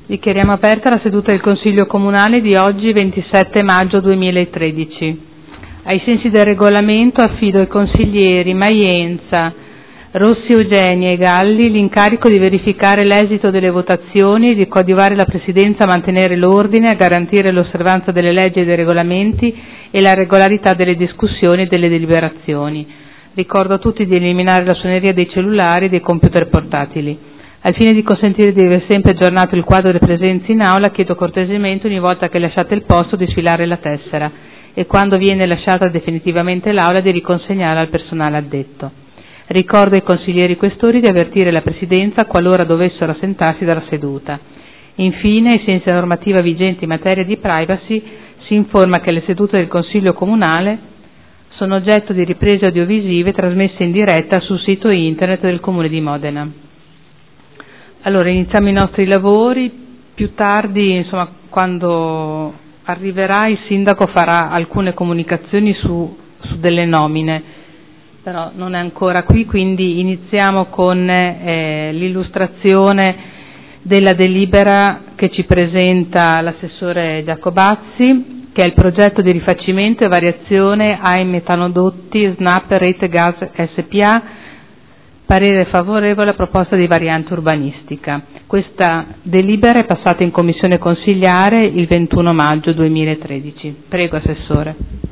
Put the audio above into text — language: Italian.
Dichiariamo aperta la seduta del Consiglio Comunale di oggi, 27 maggio 2013. Ai sensi del regolamento affido ai consiglieri Maienza, Rossi Eugenia e Galli l'incarico di verificare l'esito delle votazioni e di coadiuvare la Presidenza a mantenere l'ordine, a garantire l'osservanza delle leggi e dei regolamenti e la regolarità delle discussioni e delle deliberazioni. Ricordo a tutti di eliminare la suoneria dei cellulari e dei computer portatili. Al fine di consentire di avere sempre aggiornato il quadro delle presenze in aula, chiedo cortesemente ogni volta che lasciate il posto di sfilare la tessera e quando viene lasciata definitivamente l'aula di riconsegnarla al personale addetto. Ricordo ai consiglieri questori di avvertire la Presidenza qualora dovessero assentarsi dalla seduta. Infine, ai sensi della normativa vigente in materia di privacy, si informa che le sedute del Consiglio Comunale sono oggetto di riprese audiovisive trasmesse in diretta sul sito internet del Comune di Modena. Allora, iniziamo i nostri lavori. Più tardi, quando arriverà, il Sindaco farà alcune comunicazioni su delle nomine, però non è ancora qui, quindi iniziamo con l'illustrazione della delibera che ci presenta l'assessore Giacobazzi, che è il progetto di rifacimento e variazione ai metanodotti SNAP Rete Gas SPA. Parere favorevole alla proposta di variante urbanistica. Questa delibera è passata in commissione consiliare il 21 maggio 2013. Prego, Assessore.